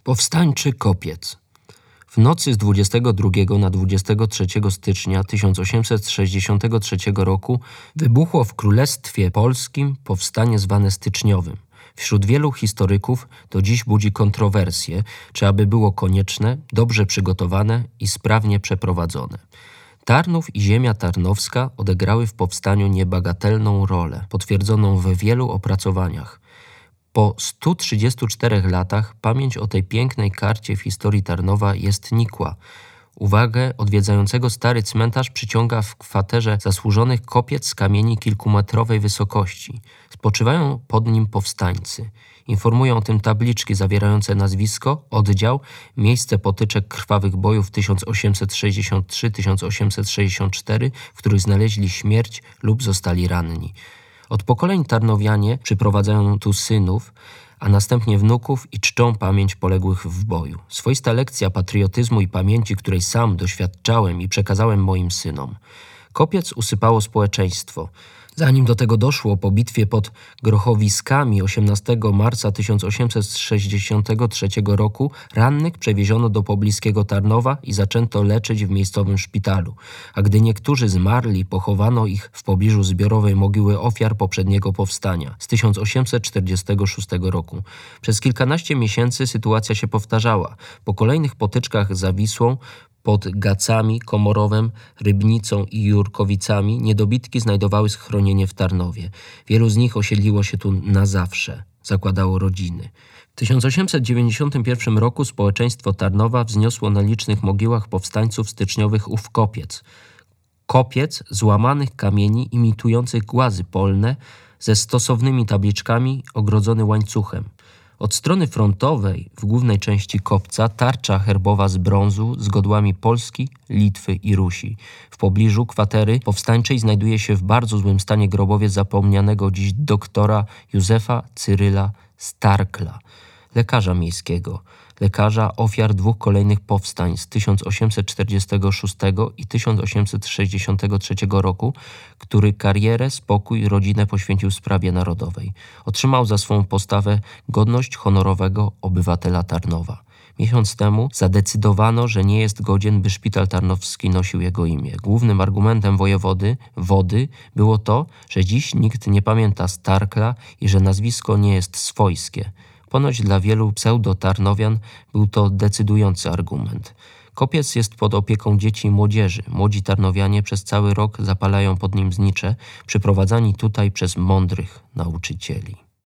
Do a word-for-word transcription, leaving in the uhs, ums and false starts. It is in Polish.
Powstańczy Kopiec. W nocy z dwudziestego drugiego na dwudziestego trzeciego stycznia tysiąc osiemset sześćdziesiątego trzeciego roku wybuchło w Królestwie Polskim powstanie zwane styczniowym. Wśród wielu historyków do dziś budzi kontrowersje, czy aby było konieczne, dobrze przygotowane i sprawnie przeprowadzone. Tarnów i ziemia tarnowska odegrały w powstaniu niebagatelną rolę, potwierdzoną w wielu opracowaniach. Po stu trzydziestu czterech latach pamięć o tej pięknej karcie w historii Tarnowa jest nikła. Uwagę odwiedzającego stary cmentarz przyciąga w kwaterze zasłużonych kopiec z kamieni kilkumetrowej wysokości. Spoczywają pod nim powstańcy. Informują o tym tabliczki zawierające nazwisko, oddział, miejsce potyczek krwawych bojów tysiąc osiemset sześćdziesiąt trzy do tysiąc osiemset sześćdziesiąt cztery, w których znaleźli śmierć lub zostali ranni. Od pokoleń Tarnowianie przyprowadzają tu synów, a następnie wnuków i czczą pamięć poległych w boju. Swoista lekcja patriotyzmu i pamięci, której sam doświadczałem i przekazałem moim synom. Kopiec usypało społeczeństwo. Zanim do tego doszło, po bitwie pod Grochowiskami osiemnastego marca tysiąc osiemset sześćdziesiątego trzeciego roku rannych przewieziono do pobliskiego Tarnowa i zaczęto leczyć w miejscowym szpitalu. A gdy niektórzy zmarli, pochowano ich w pobliżu zbiorowej mogiły ofiar poprzedniego powstania z tysiąc osiemset czterdziestego szóstego roku. Przez kilkanaście miesięcy sytuacja się powtarzała. Po kolejnych potyczkach za Wisłą, pod Gacami, Komorowem, Rybnicą i Jurkowicami niedobitki znajdowały schronienie w Tarnowie. Wielu z nich osiedliło się tu na zawsze, zakładało rodziny. W tysiąc osiemset dziewięćdziesiątym pierwszym roku społeczeństwo Tarnowa wzniosło na licznych mogiłach powstańców styczniowych ów kopiec. Kopiec z łamanych kamieni imitujących głazy polne ze stosownymi tabliczkami ogrodzony łańcuchem. Od strony frontowej, w głównej części kopca, tarcza herbowa z brązu z godłami Polski, Litwy i Rusi. W pobliżu kwatery powstańczej znajduje się w bardzo złym stanie grobowiec zapomnianego dziś doktora Józefa Cyryla Starkla, lekarza miejskiego, lekarza ofiar dwóch kolejnych powstań z tysiąc osiemset czterdziestego szóstego i tysiąc osiemset sześćdziesiątego trzeciego roku, który karierę, spokój, rodzinę poświęcił sprawie narodowej. Otrzymał za swą postawę godność honorowego obywatela Tarnowa. Miesiąc temu zadecydowano, że nie jest godzien, by szpital tarnowski nosił jego imię. Głównym argumentem wojewody, Wody, było to, że dziś nikt nie pamięta Starkla i że nazwisko nie jest swojskie. Ponoć dla wielu pseudo-tarnowian był to decydujący argument. Kopiec jest pod opieką dzieci i młodzieży. Młodzi tarnowianie przez cały rok zapalają pod nim znicze, przyprowadzani tutaj przez mądrych nauczycieli.